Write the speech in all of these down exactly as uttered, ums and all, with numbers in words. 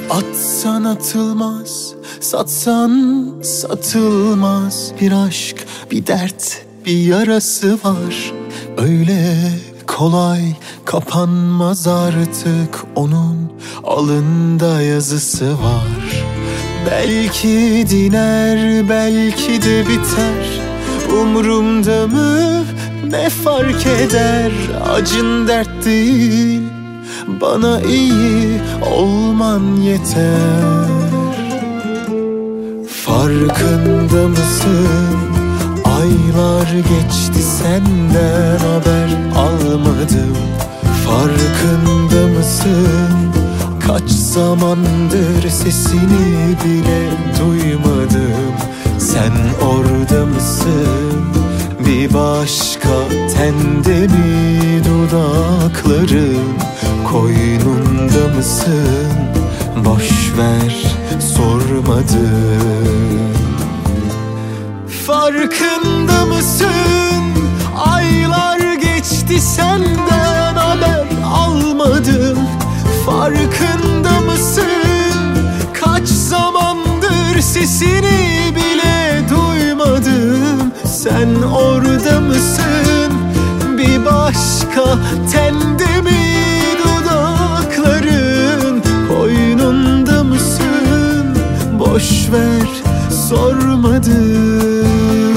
Atsan atılmaz, satsan satılmaz. Bir aşk, bir dert, bir yarası var. Öyle kolay kapanmaz artık, onun alında yazısı var. Belki diner, belki de biter. Umrumda mı, ne fark eder? Acın dert değil, bana iyi olman yeter. Farkında mısın? Aylar geçti, senden haber almadım. Farkında mısın? Kaç zamandır sesini bile duymadım. Sen orada mısın? Bir başka tende mi dudakların? Koynunda mısın? Boş ver, sormadım. Farkında mısın? Aylar geçti, senden haber almadım. Farkında mısın? Kaç zamandır sesini bile duymadım. Sen orada mısın? Bir başka tende mi dudakların? Koynunda mısın? Boş ver, sormadım.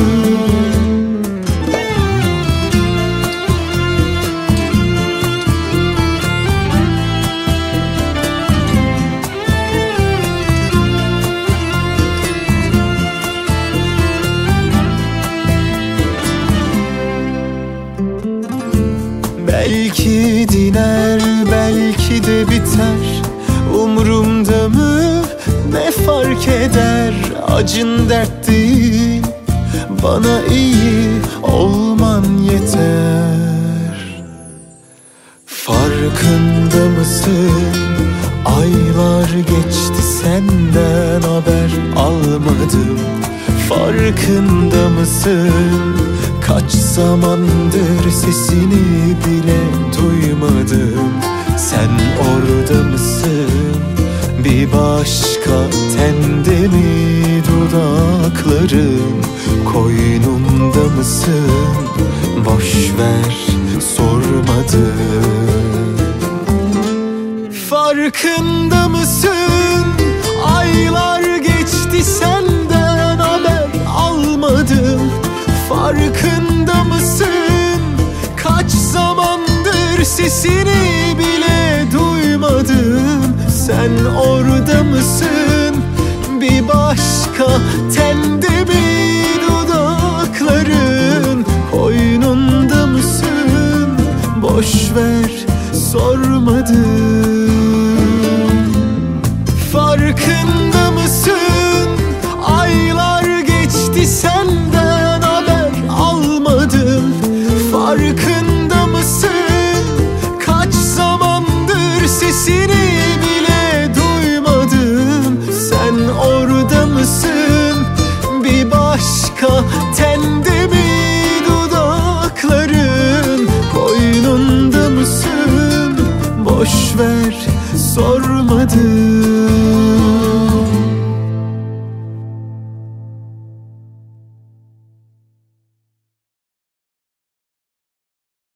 Belki diner, belki de biter. Umrumda mı, ne fark eder? Acın dert değil, bana iyi olman yeter. Farkında mısın? Aylar geçti, senden haber almadım. Farkında mısın? Kaç zamandır sesini bile duymadım. Sen orada mısın? Bir başka tende mi dudakların? Koynumda mısın? Boş ver, sormadım. Farkında mısın? Aylar geçti, senden haber almadım. Farkında mısın? Kaç zamandır sesini bile duymadım. Sen orada mısın? Bir başka tende mi dudakların? Koynunda mısın? Boş ver, sormadım. Farkında mısın? Aylar geçti, senden haber almadım. Farkında mısın? Kaç zamandır sesini bile duymadım. Sen orada mısın? Bir başka tende mi dudakların? Koynunda mısın? Boş ver, sormadım.